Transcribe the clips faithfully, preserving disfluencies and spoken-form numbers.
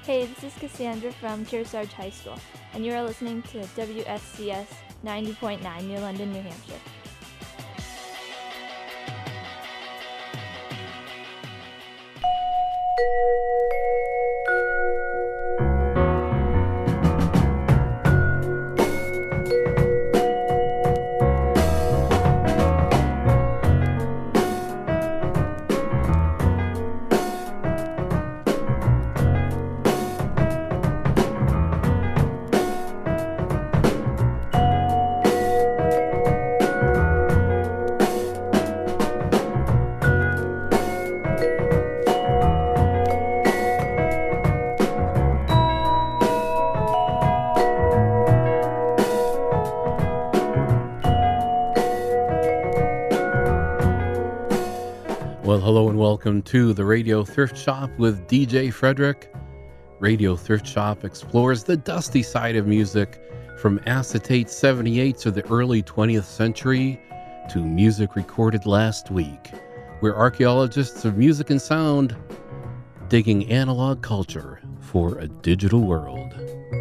Hey, this is Cassandra from Kearsarge High School, and you are listening to W S C S ninety point nine New London, New Hampshire. Well, hello and welcome to the Radio Thrift Shop with D J Frederick. Radio Thrift Shop explores the dusty side of music from acetate seventy-eights of the early twentieth century to music recorded last week. We're archaeologists of music and sound, digging analog culture for a digital world.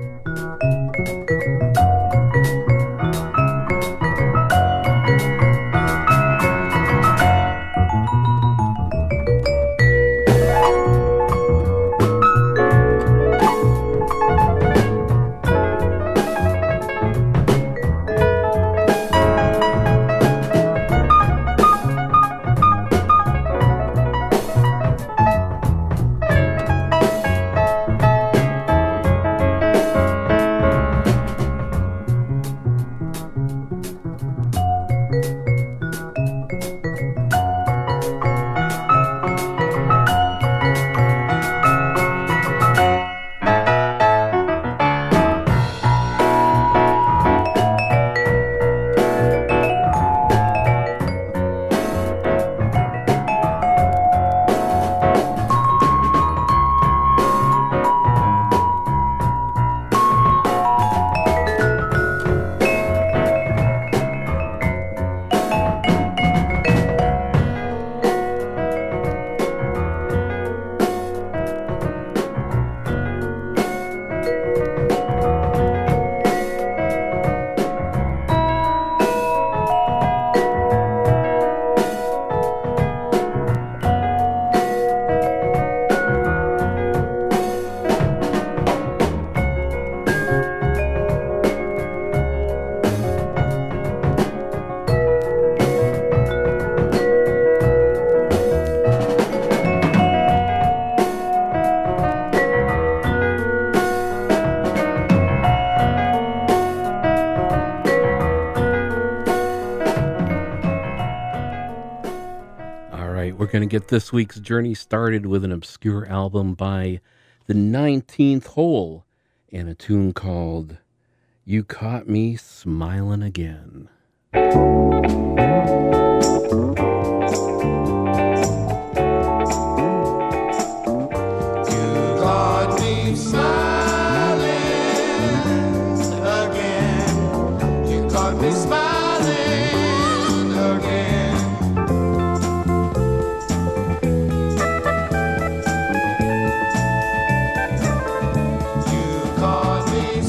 Going to get this week's journey started with an obscure album by the nineteenth Hole and a tune called You Caught Me Smiling Again.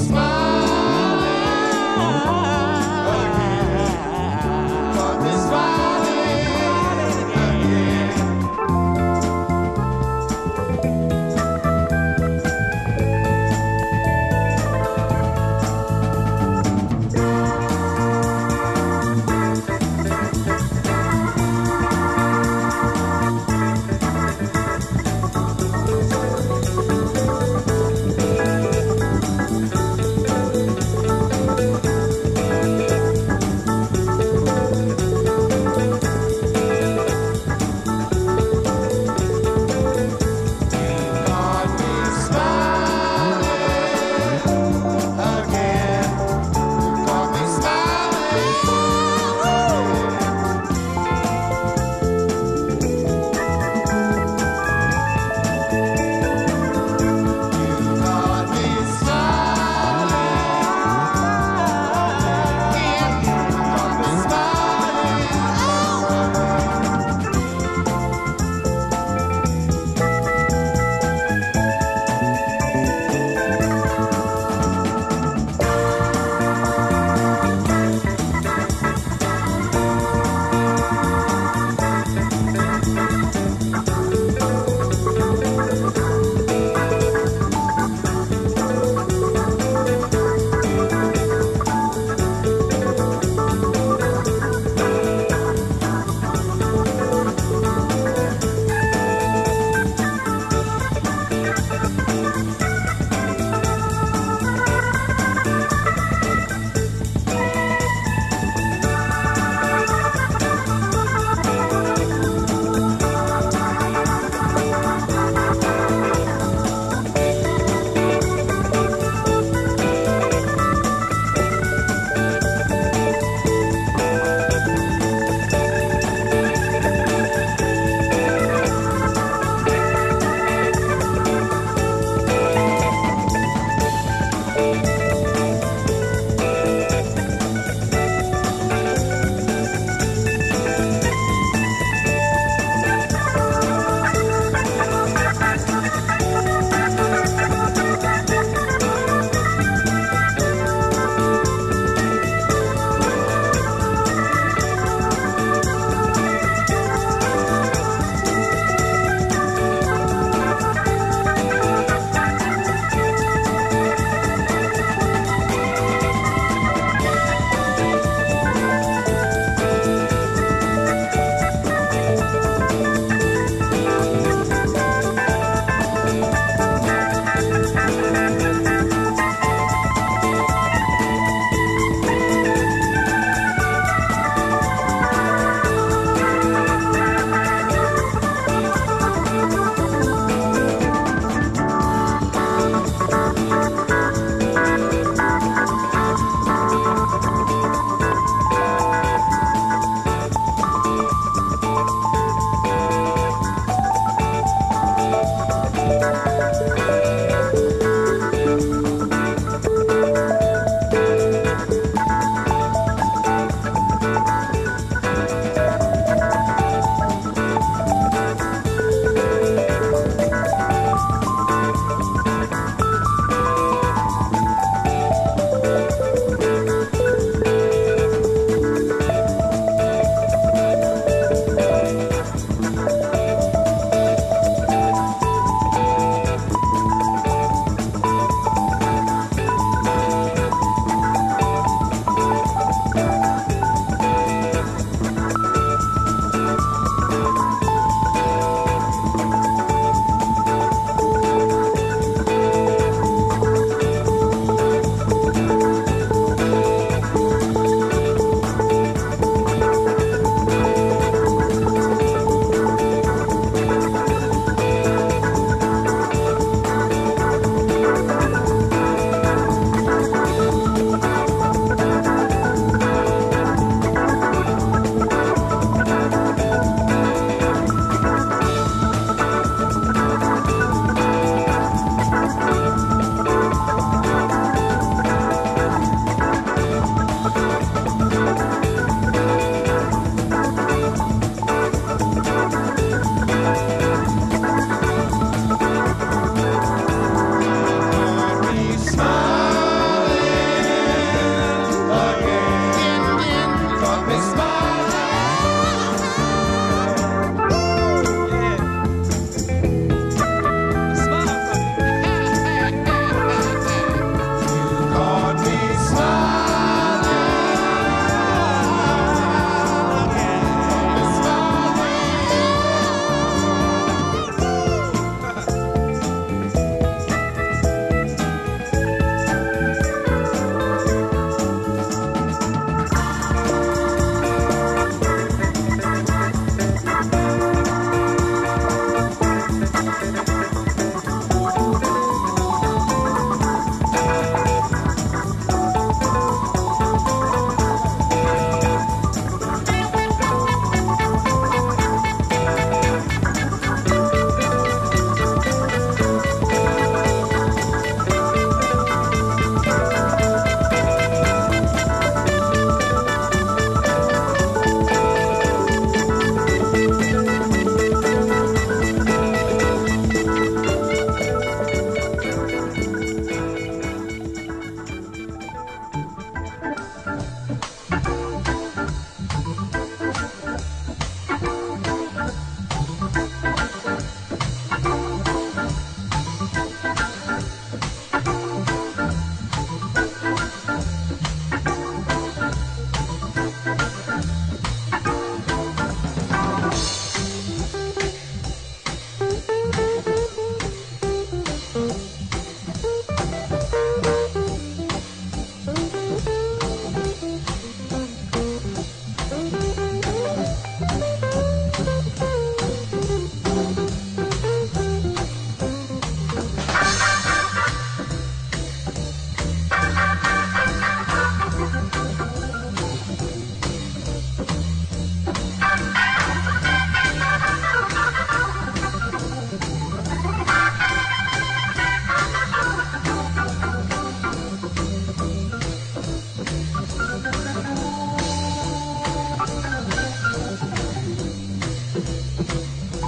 Smile.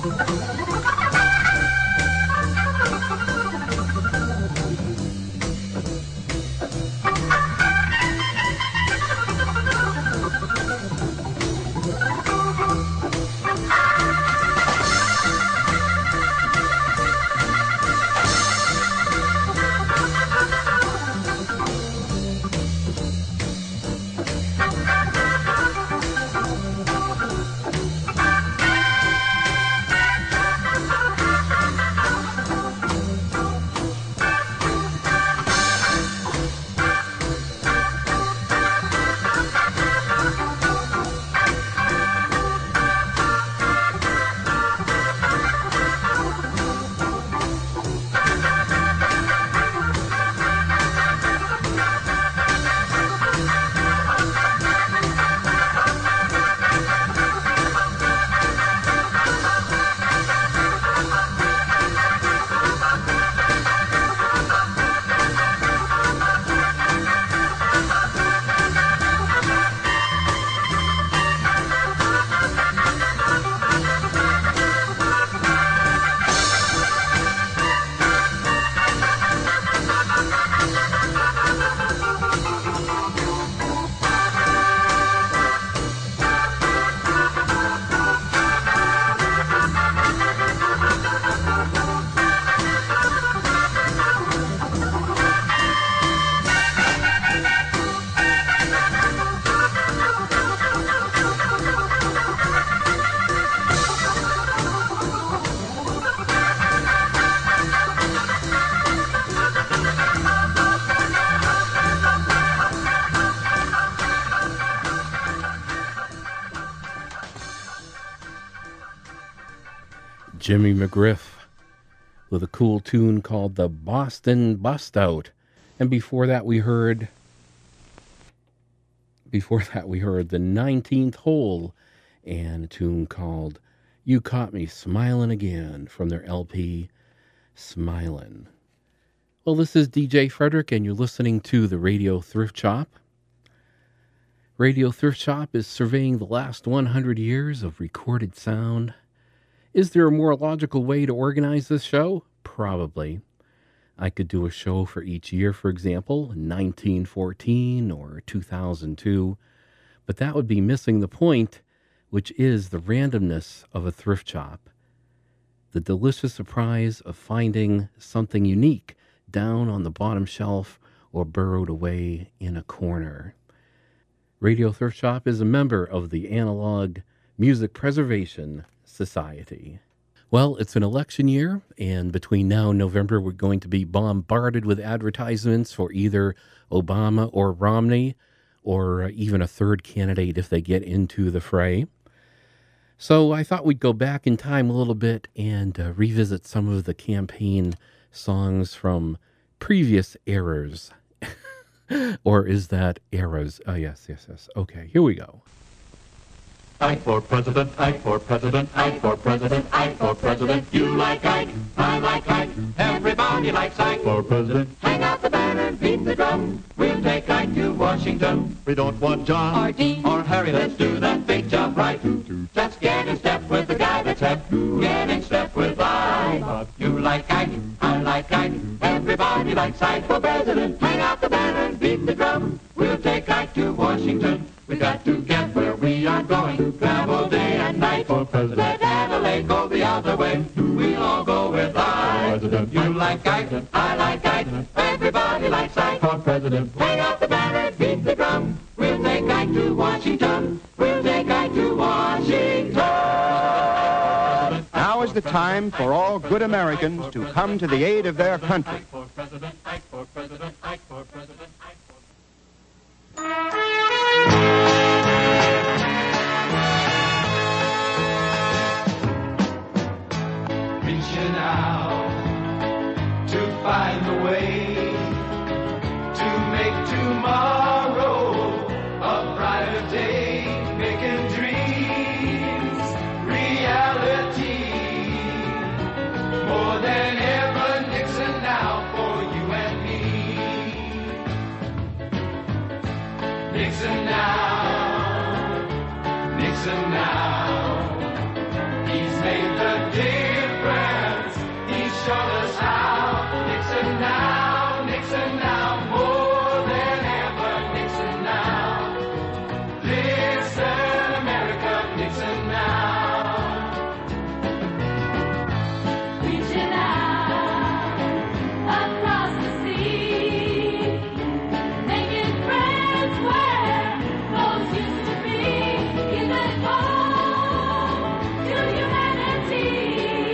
Jimmy McGriff with a cool tune called the Boston Bust Out. And before that we heard before that we heard the nineteenth Hole and a tune called You Caught Me Smilin' Again from their L P Smilin'. Well, this is D J Frederick and you're listening to the Radio Thrift Shop. Radio Thrift Shop is surveying the last one hundred years of recorded sound. Is there a more logical way to organize this show? Probably. I could do a show for each year, for example, nineteen fourteen or two thousand two, but that would be missing the point, which is the randomness of a thrift shop. The delicious surprise of finding something unique down on the bottom shelf or burrowed away in a corner. Radio Thrift Shop is a member of the Analog Music Preservation Society. Well, it's an election year, and between now and November, we're going to be bombarded with advertisements for either Obama or Romney, or even a third candidate if they get into the fray. So I thought we'd go back in time a little bit and uh, revisit some of the campaign songs from previous eras. Or is that eras? Oh, yes, yes, yes. Okay, here we go. Ike for president, Ike for president, Ike for president, Ike for president. You like Ike, I like Ike, everybody likes Ike for president. Hang out the banner, beat the drum, we'll take Ike to Washington. We don't want John or Dean or Harry, let's do that big job right. Let's get in step with the guy that's hep, get in step with Ike. You like Ike, I like Ike, everybody likes Ike for president. Hang out the banner, beat the drum, we'll take Ike to Washington. We got to get where we are going, travel day and night for president. Let Adelaide go the other way, we'll all go with Ike. You like Ike, I like Ike, everybody likes Ike for president. Hang out the banner, beat the drum, we'll take Ike to Washington, we'll take Ike to Washington. Now is the time for all good Americans to come to the aid of their country. Ike for president, Ike for president, Ike for president, Ike for reaching out to find a way to make tomorrow a brighter day, making dreams reality. More than ever, Nixon now for you and me. Nixon now, Nixon now, he's made the difference. showed us how. Nixon now, Nixon now, more than ever. Nixon now. Listen, America, Nixon now. Reaching out across the sea, making friends where those used to be, giving hope to humanity.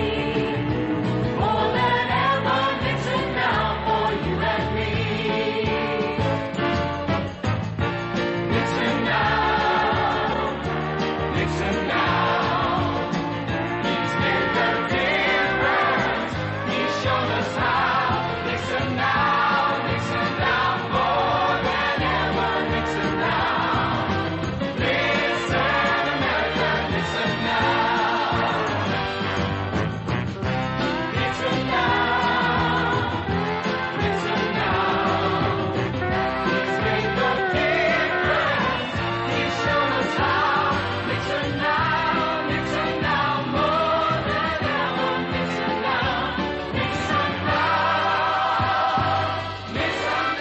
More than ever, Nixon now for you and me. Nixon now, Nixon now. He's made the difference. He's shown us how. Nixon now, Nixon now, more than ever. Nixon now. Listen, America, Nixon now. Nixon now, Nixon now. He's made the difference. He's shown us how. Nixon now, Nixon now, more than ever. Nixon now, Nixon now, Nixon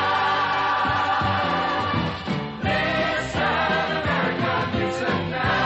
now. Listen, America, Nixon now.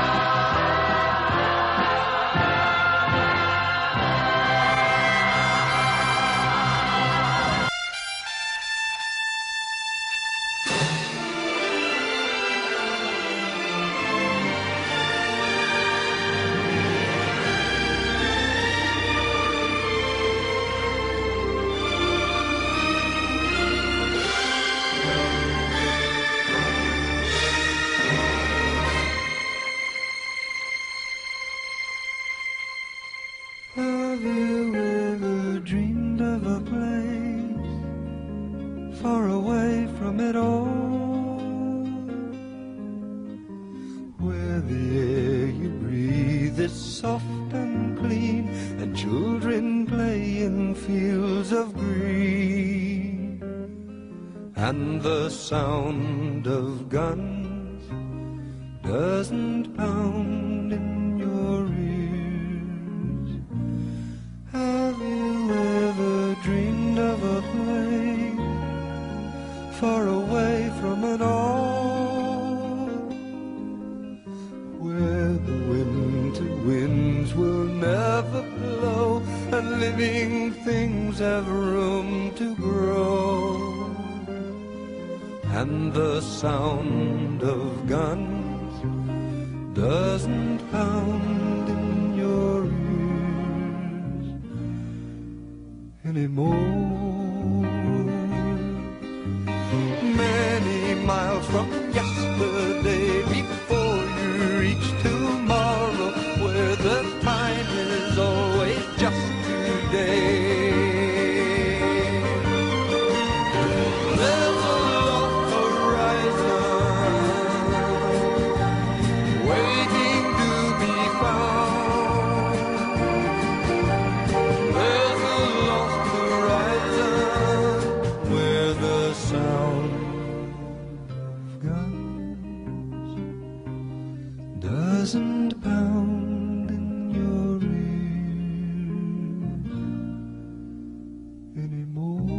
Have you ever dreamed of a place far away from it all, where the air you breathe is soft and clean, and children play in fields of green, and the sound of guns doesn't pound in your ears? Have you ever dreamed of a place far away from it all, where the winter winds will never blow, and living things have room to grow, and the sound of guns doesn't pound in your ears anymore? Many miles from yesterday, before you reach tomorrow, where the time is always just today. There's a long horizon waiting to be found. There's a lost horizon where the sound of guns doesn't pound in your ears anymore.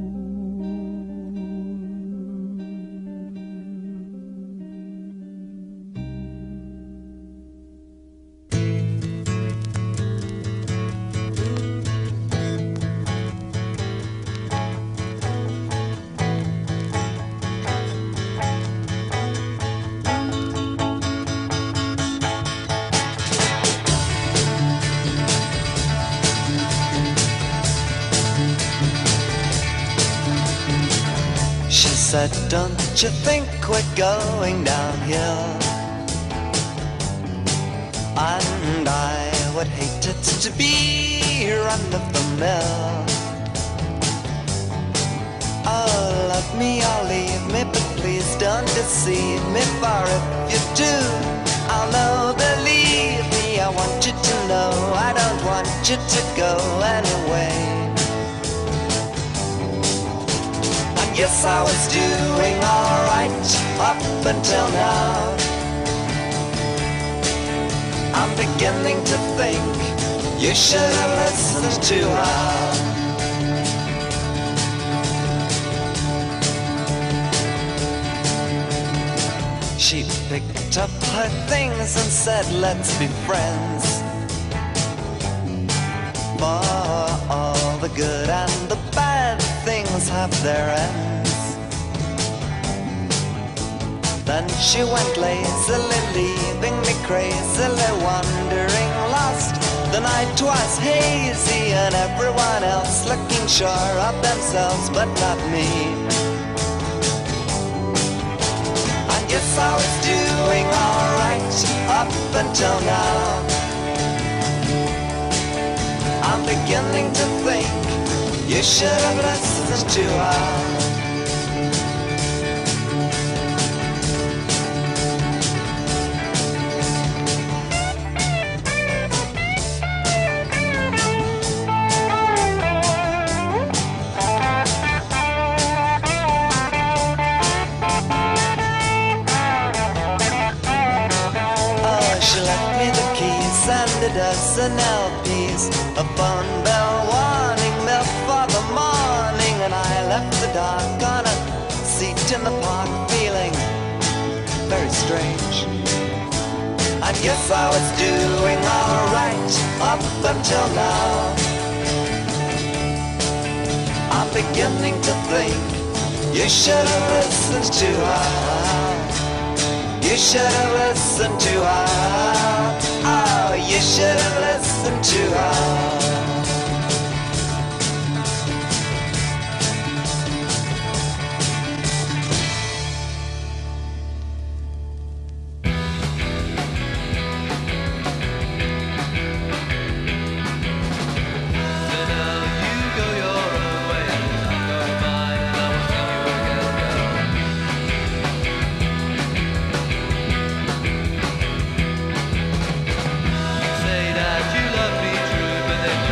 She said, don't you think we're going downhill? And I would hate it to be run of the mill. Oh, love me or leave me, but please don't deceive me, for if you do, I'll know, believe me, I want you to know I don't want you to go anyway. Yes, I was doing alright up until now. I'm beginning to think You should have listened to her. She picked up her things and said, let's be friends. For all the good and the bad things have their ends. Then she went lazily, leaving me crazily wandering lost. The night was hazy and everyone else looking sure of themselves, but not me. I guess I was doing alright up until now. I'm beginning to think you should have listened to her. A dozen L Ps, a phone bell warning, milk for the morning, and I left the dark on a seat in the park, feeling very strange. I guess I was doing alright up until now. I'm beginning to think you should have listened to her. You should have listened to her. Oh, you should have listened to her. Say that you love me true, but then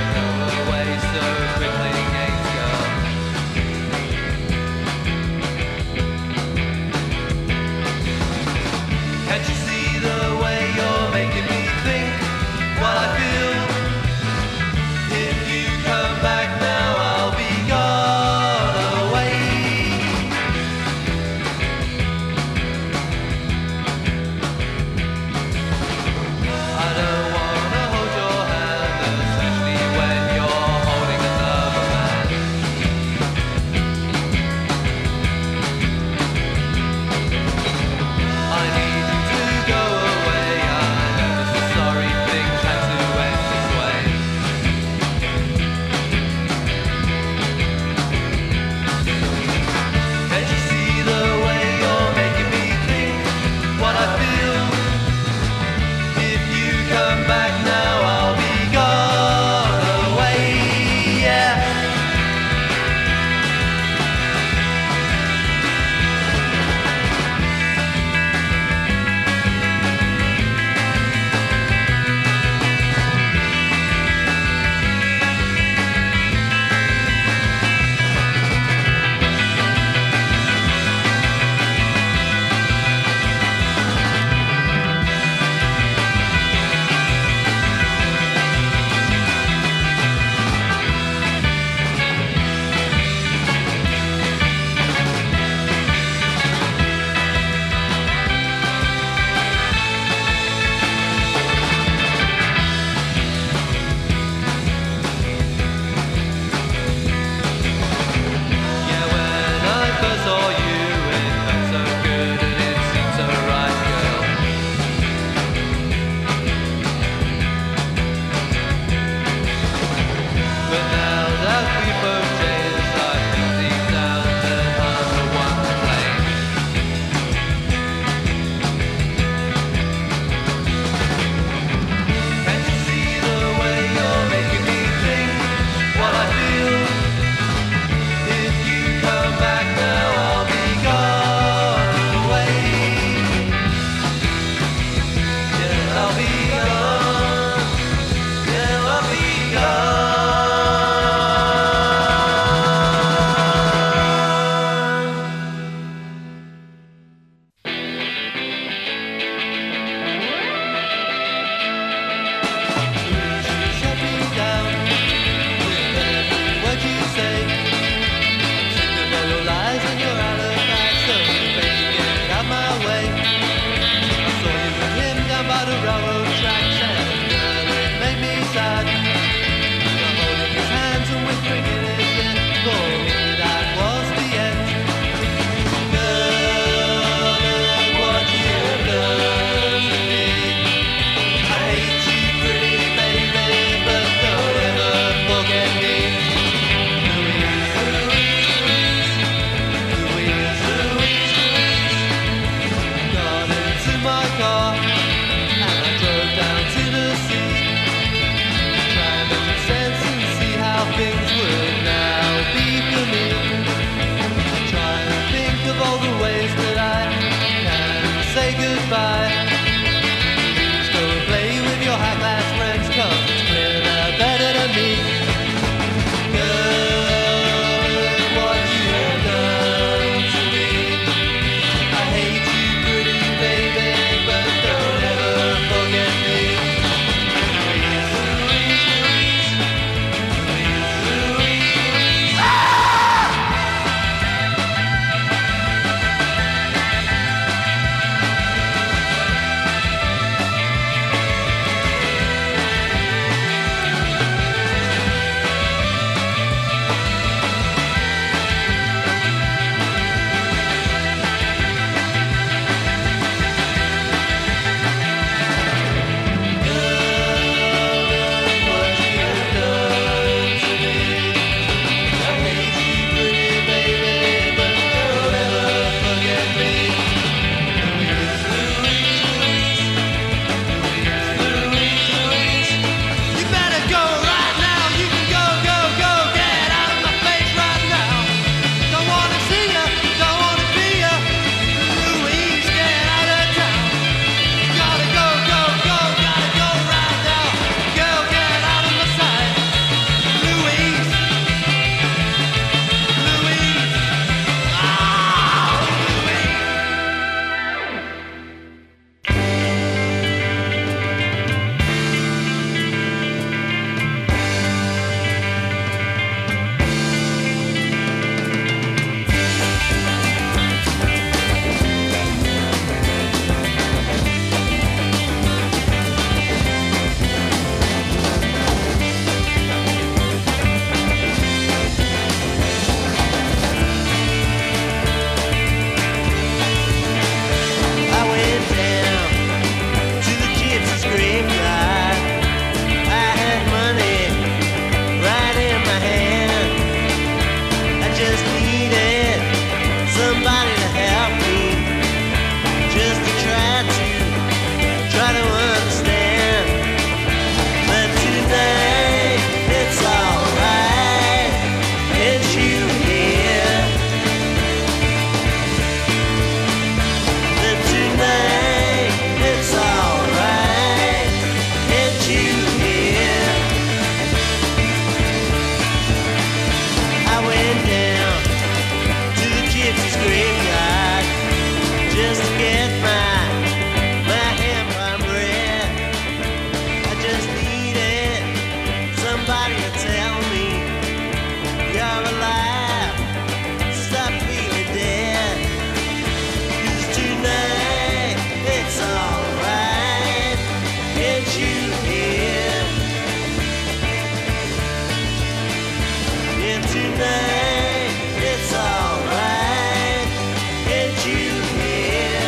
tonight it's alright. Can't you hear?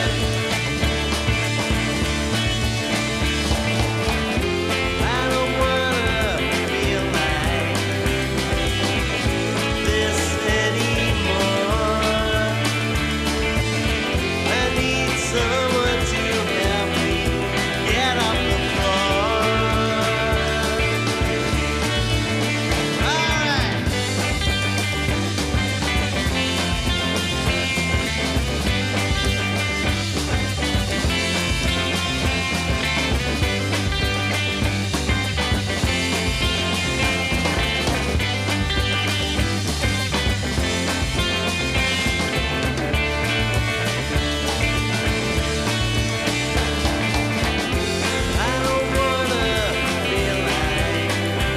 I don't wanna feel like this anymore. I need someone to help me get off the floor. Alright. I don't wanna feel like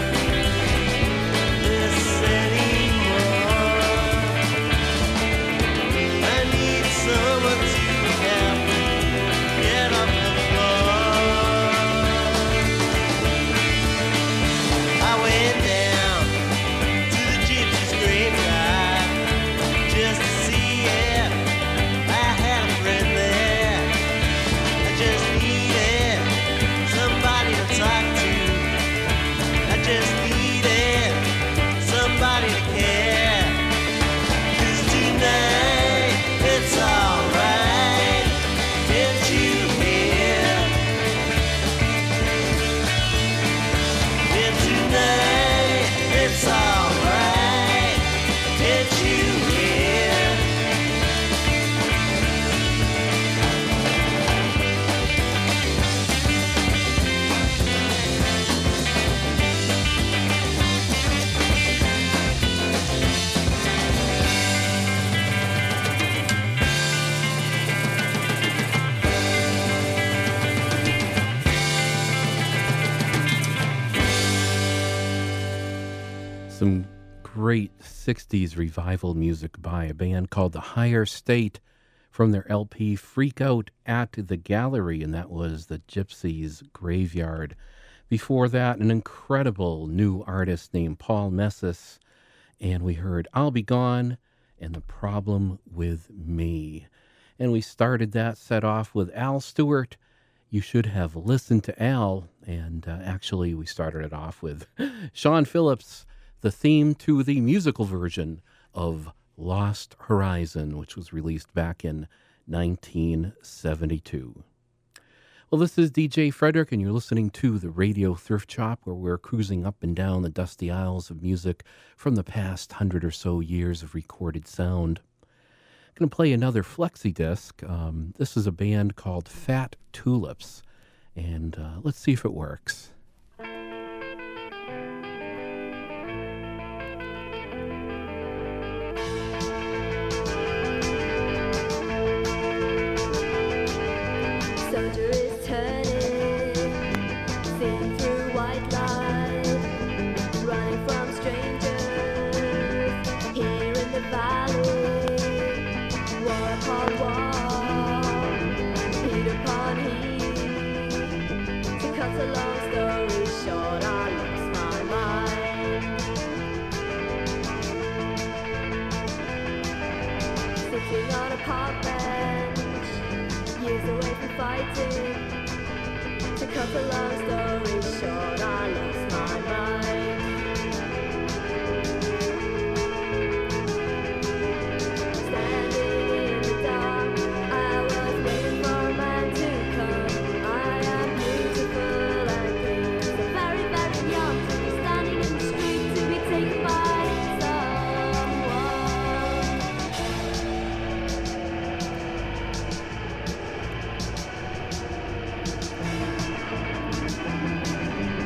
this anymore. I need someone to help me get off the floor. I went down to the gypsy's graveyard just to see if I had a friend there. I just needed somebody to talk to. I just needed somebody to care. 'Cause tonight it's alright. Can't you hear? Yeah, tonight it's alright. Can't you hear? Some great sixties revival music by a band called The Higher State from their L P Freak Out at the Gallery, and that was the Gypsies Graveyard. Before that, an incredible new artist named Paul Messis, and we heard I'll Be Gone and The Problem With Me. And we started that set off with Al Stewart. You should have listened to Al, and uh, actually we started it off with Sean Phillips, the theme to the musical version of Lost Horizon, which was released back in nineteen seventy-two. Well, this is D J Frederick, and you're listening to the Radio Thrift Shop, where we're cruising up and down the dusty aisles of music from the past hundred or so years of recorded sound. I'm going to play another flexi disc. Um, this is a band called Fat Tulips, and uh, let's see if it works. Soldier is turning, seeing through white light, running from strangers here in the valley. War upon war, heat upon heat. To cut a long story short, I lost my mind. Sitting on a park bench, years away from fighting. To cut a long story short, I lost my mind. Standing in the dark, I was waiting for a man to come. I am beautiful and clean, so very, very young to be standing in the street to be taken by someone.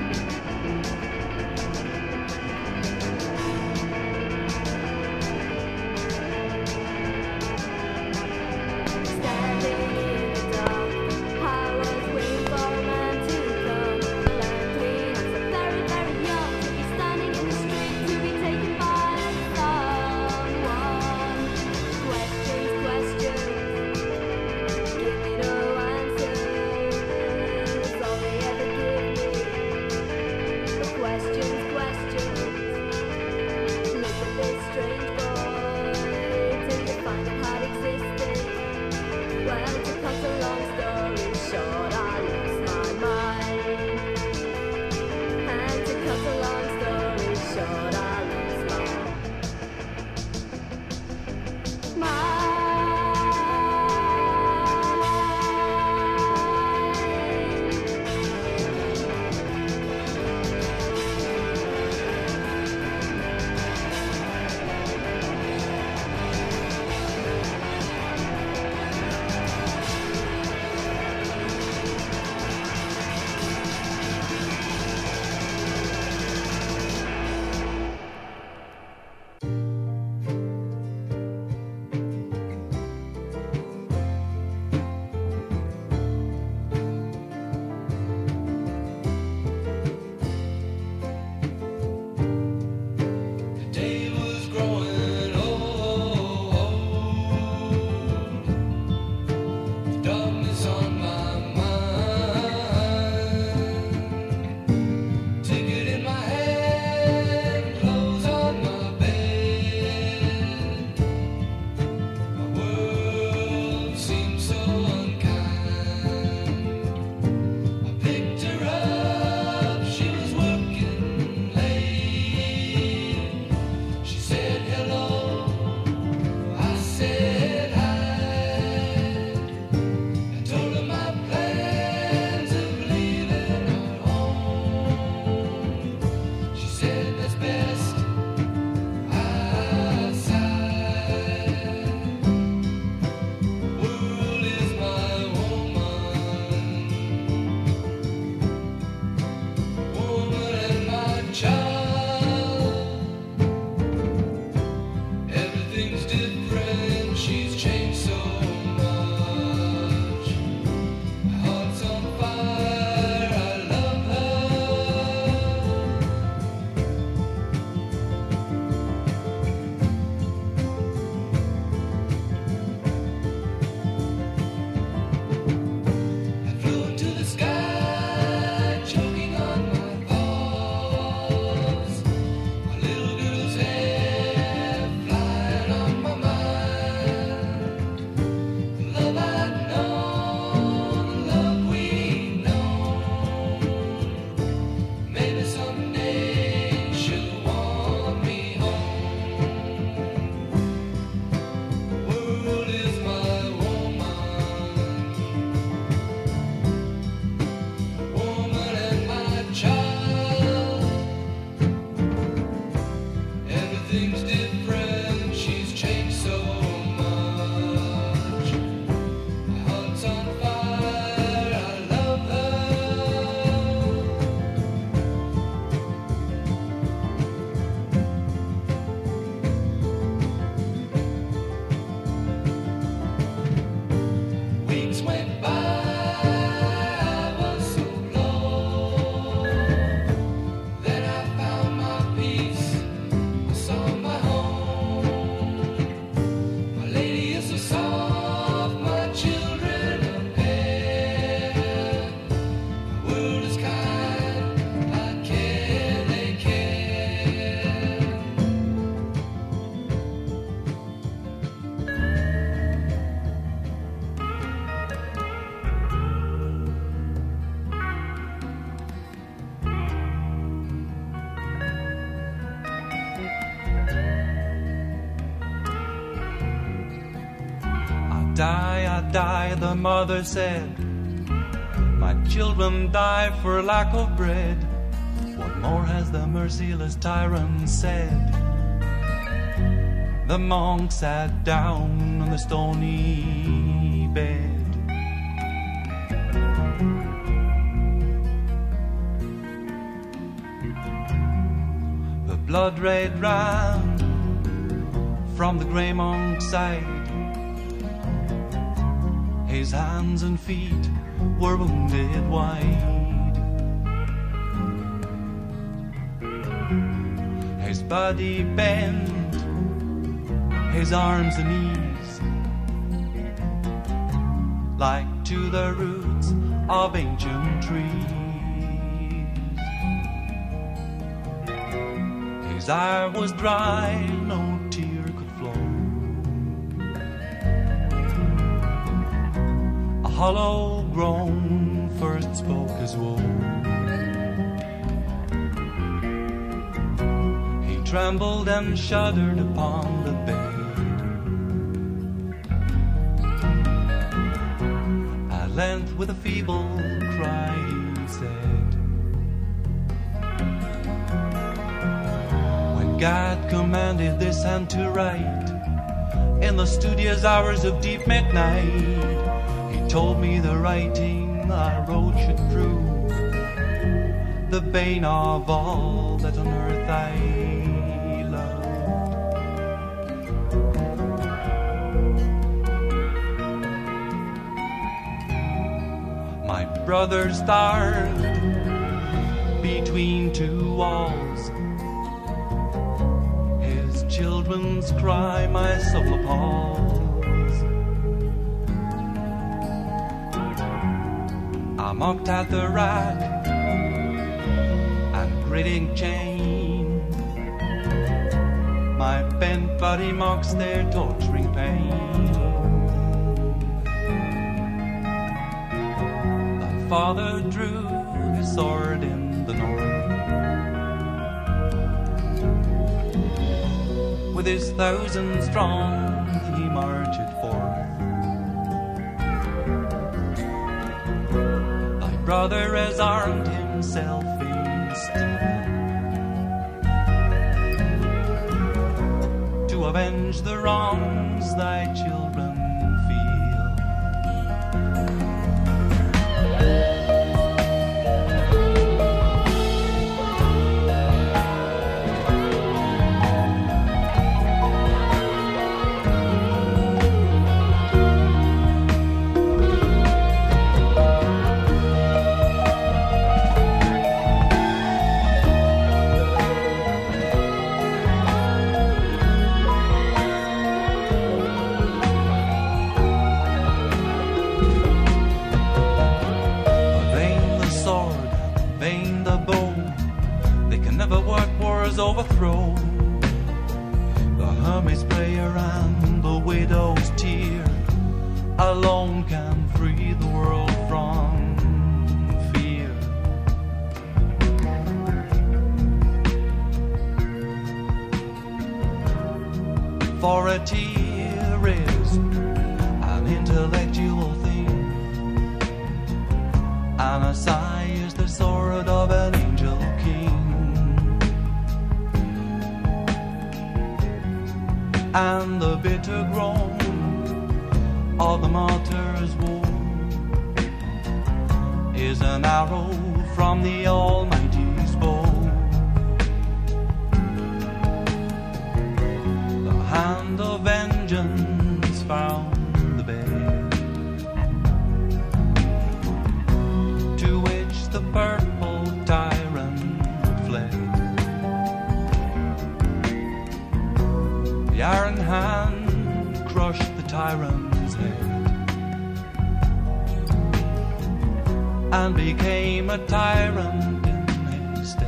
die, I die, the mother said. My children die for lack of bread. What more has the merciless tyrant said? The monk sat down on the stony bed. The blood red ran from the grey monk's side. His hands and feet were wounded wide. His body bent, his arms and knees, like to the roots of ancient trees. His eye was dry, no tear could flow. A hollow groan first spoke his woe. He trembled and shuddered upon the bed. At length with a feeble cry he said, when God commanded this hand to write, in the studious hours of deep midnight, he told me the writing I wrote should prove the bane of all that on earth I loved. My brother starved between two walls. His children's cry my soul appalls. I mocked at the rack and gritting chain. My bent body mocks their torturing pain. The father drew his sword in the north. With his thousand strong he marched forth. Thy brother has armed himself in steel to avenge the wrongs thy children feel. Overthrow the hermit's prayer and the widow's tear alone can free the world from fear. For a tear is an intellectual thing, and a sigh is the sword of an angel king. And the bitter groan of the martyr's woe is an arrow from the Almighty's bow. The hand of vengeance found the bed to which the purple tyrant fled. The iron hand crushed the tyrant's head and became a tyrant in his stead.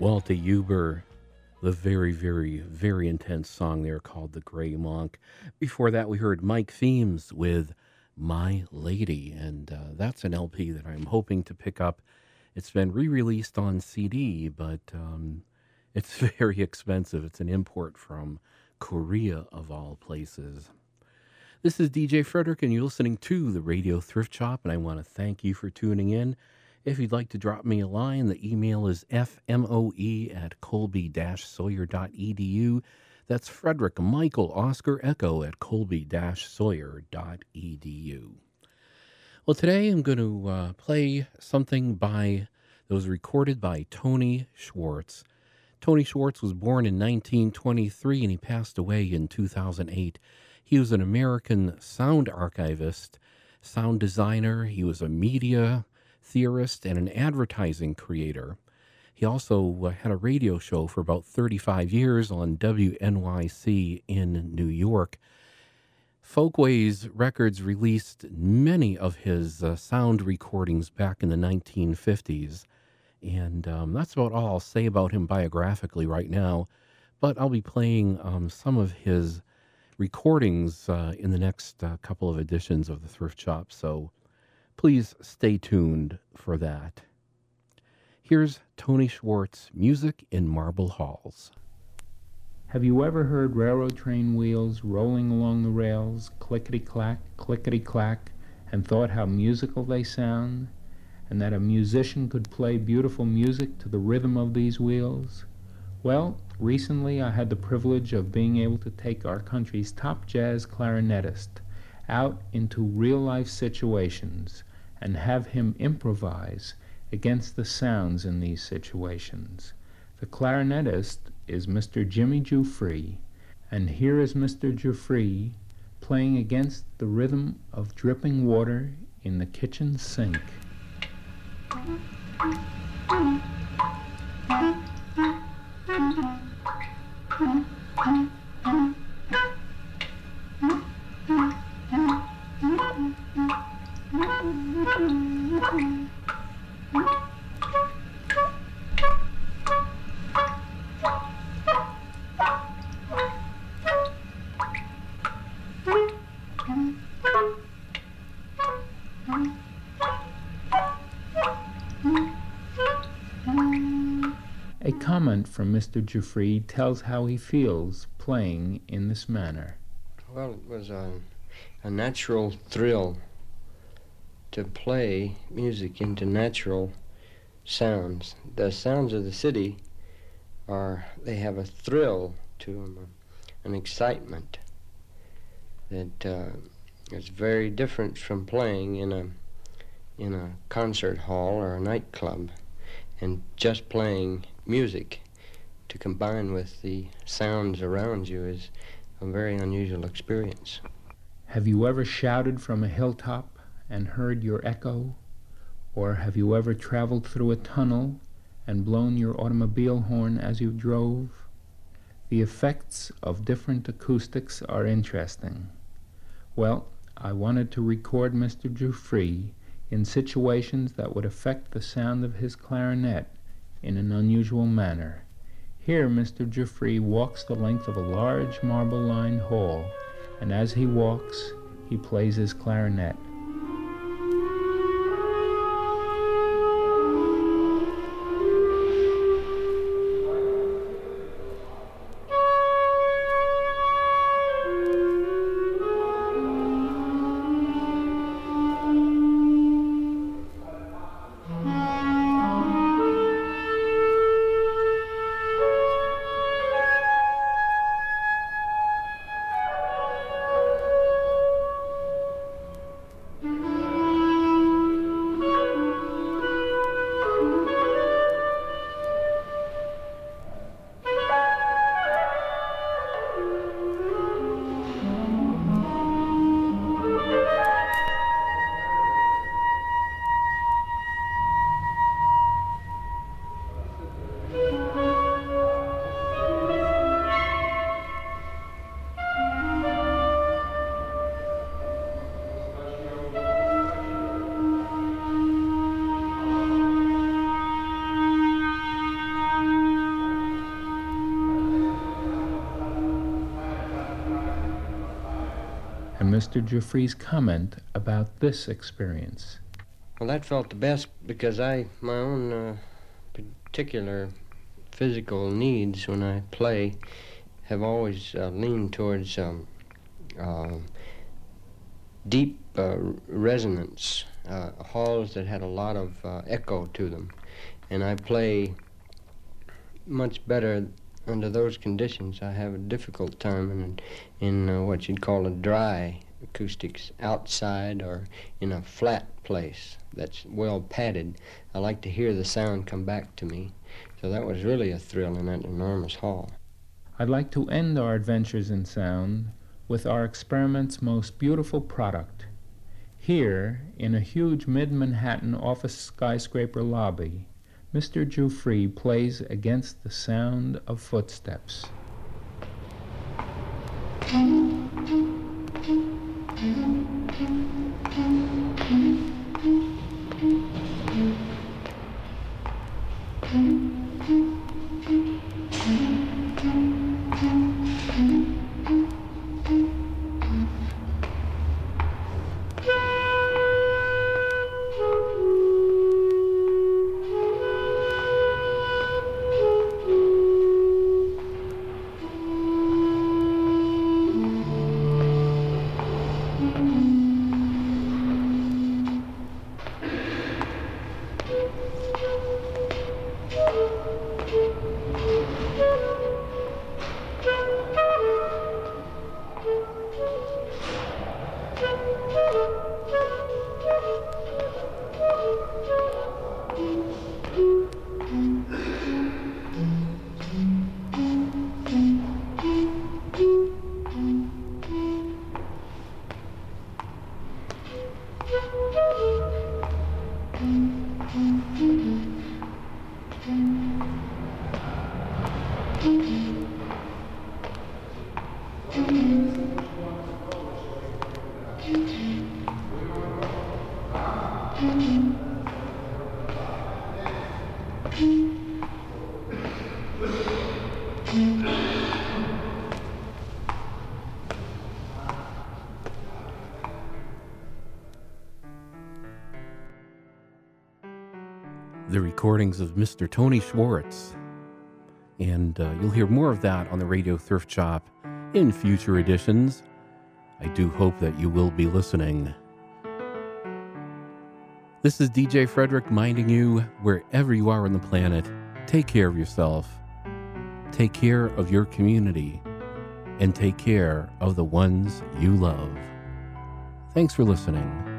Walter Huber, the very, very, very intense song there called The Gray Monk. Before that, we heard Mike Themes with My Lady, and uh, that's an L P that I'm hoping to pick up. It's been re-released on C D, but um, it's very expensive. It's an import from Korea, of all places. This is D J Frederick, and you're listening to the Radio Thrift Shop, and I want to thank you for tuning in. If you'd like to drop me a line, the email is f m o e at colby dash sawyer dot e d u. That's Frederick Michael Oscar Echo at colby dash sawyer dot e d u. Well, today I'm going to uh, play something by that was recorded by Tony Schwartz. Tony Schwartz was born in nineteen twenty-three and he passed away in two thousand eight. He was an American sound archivist, sound designer. He was a media theorist and an advertising creator. He also uh, had a radio show for about thirty-five years on W N Y C in New York. Folkways Records released many of his uh, sound recordings back in the nineteen fifties, and um, that's about all I'll say about him biographically right now, but I'll be playing um, some of his recordings uh, in the next uh, couple of editions of the Thrift Shop, so please stay tuned for that. Here's Tony Schwartz, Music in Marble Halls. Have you ever heard railroad train wheels rolling along the rails, clickety-clack, clickety-clack, and thought how musical they sound, and that a musician could play beautiful music to the rhythm of these wheels? Well, recently I had the privilege of being able to take our country's top jazz clarinetist out into real-life situations and have him improvise against the sounds in these situations. The clarinetist is Mister Jimmy Giuffre, and here is Mister Giuffre playing against the rhythm of dripping water in the kitchen sink. A comment from Mister Giuffre tells how he feels playing in this manner. Well, it was a, a natural thrill to play music into natural sounds. The sounds of the city are, they have a thrill to them, an excitement that uh, is very different from playing in a in a concert hall or a nightclub, and just playing music to combine with the sounds around you is a very unusual experience. Have you ever shouted from a hilltop and heard your echo? Or have you ever traveled through a tunnel and blown your automobile horn as you drove? The effects of different acoustics are interesting. Well, I wanted to record Mister Giuffre in situations that would affect the sound of his clarinet in an unusual manner. Here Mister Giuffre walks the length of a large marble-lined hall, and as he walks, he plays his clarinet. Mister Giuffre's comment about this experience. Well, that felt the best because I, my own uh, particular physical needs when I play have always uh, leaned towards um, uh, deep uh, resonance, uh, halls that had a lot of uh, echo to them. And I play much better under those conditions. I have a difficult time in, in uh, what you'd call a dry acoustics, outside or in a flat place that's well padded. I like to hear the sound come back to me. So that was really a thrill in that enormous hall. I'd like to end our adventures in sound with our experiment's most beautiful product. Here, in a huge mid-Manhattan office skyscraper lobby, Mister Giuffre plays against the sound of footsteps. The recordings of Mister Tony Schwartz. And uh, you'll hear more of that on the Radio Thrift Shop in future editions. I do hope that you will be listening. This is D J Frederick minding you wherever you are on the planet. Take care of yourself. Take care of your community. And take care of the ones you love. Thanks for listening.